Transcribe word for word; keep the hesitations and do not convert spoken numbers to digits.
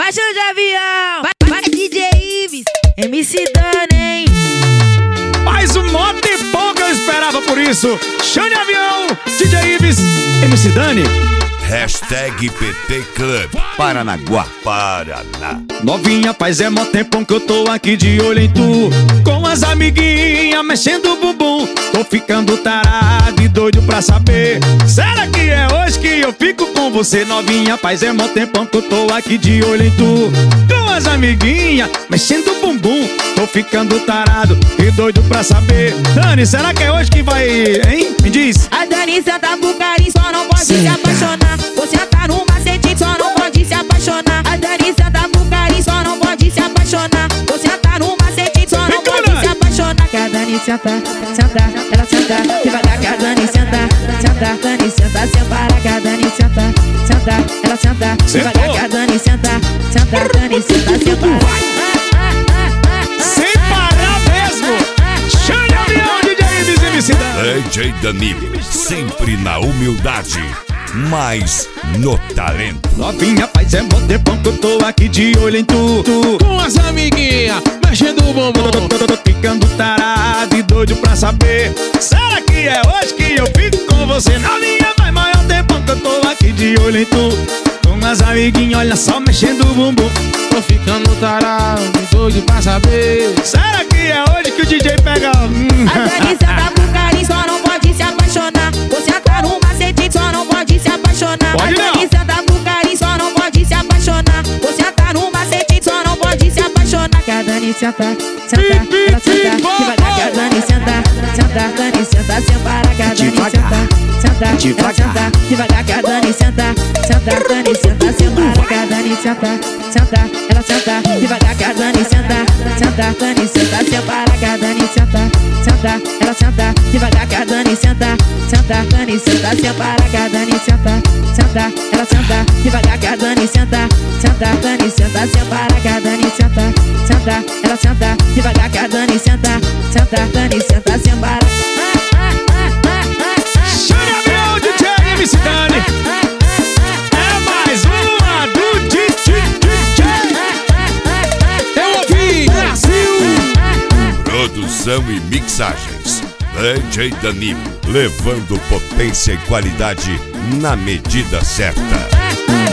Vai show de avião, vai, vai D J Ives, M C Dani, hein? Mais um mó tempão que eu esperava por isso. Show de avião, D J Ives, M C Dani. Hashtag P T Club Paranaguá, Paraná. Novinha, faz é mó tempão que eu tô aqui de olho em tu, com as amiguinhas mexendo o bumbum. Tô ficando tarado e doido pra saber, será que é hoje que eu fico com você? Novinha, faz é mó tempão que eu tô aqui de olho em tu, com as amiguinhas mexendo o bumbum. Tô ficando tarado e doido pra saber, Dani, será que é hoje que vai, hein? Me diz. A Dani senta com carinho, só não pode se apaixonar. Você tá no macete, só não pode se apaixonar. A Dani senta com carinho, só não pode se apaixonar. Você tá no macete, só não pode se apaixonar. Que a Dani senta, senta, ela senta devagar. Que a Dani senta, senta, Dani senta, sem parar. Que a Dani senta, senta, ela senta devagar. Que a Dani senta, senta, Dani senta, sem parar. Sem parar mesmo. Show de avião, D J Ives e M C Dani. D J Danilo, sempre na humildade, mas no talento. Novinha, faz é bom tempão que eu tô aqui de olho em tu, tu. Com as amiguinhas mexendo o bumbum. Tô, tô, tô, tô ficando tarado e doido pra saber, será que é hoje que eu fico com você? Novinha, faz maior tempão que eu tô aqui de olho em tu, com as amiguinhas, olha só, mexendo o bumbum. Tô ficando tarado e doido pra saber, será que é hoje que o D J pega? Hum. A Dani senta com carinho, só não pode se apaixonar. Você tá no macete, só não pode se apaixonar. Pode a não. Dani senta com carinho, só não pode se apaixonar. Você tá no macete, só não pode se apaixonar. Que a Dani senta, senta, ela senta devagar. Que a Dani senta, senta, Dani senta sem parar. Que a Dani senta, senta, ela senta devagar. Que a Dani senta, senta, Dani senta sem parar. Que a Dani senta, senta, ela senta devagar. Que a Dani senta, senta, Dani senta sem parar. Que a Dani senta, senta, ela senta devagar. Que a Dani senta, senta, Dani senta sem parar. Que a Dani senta, senta, ela senta devagar. Que a Dani senta, senta, Dani senta sem parar. Que a Dani senta, senta, ela senta devagar. Que a Dani senta, senta, Dani senta sem parar. Show de avião, D J M C Dani. É mais uma do D J. eu ouvi, Brasil. Produção e mixagens, D J Danilo, levando potência e qualidade na medida certa.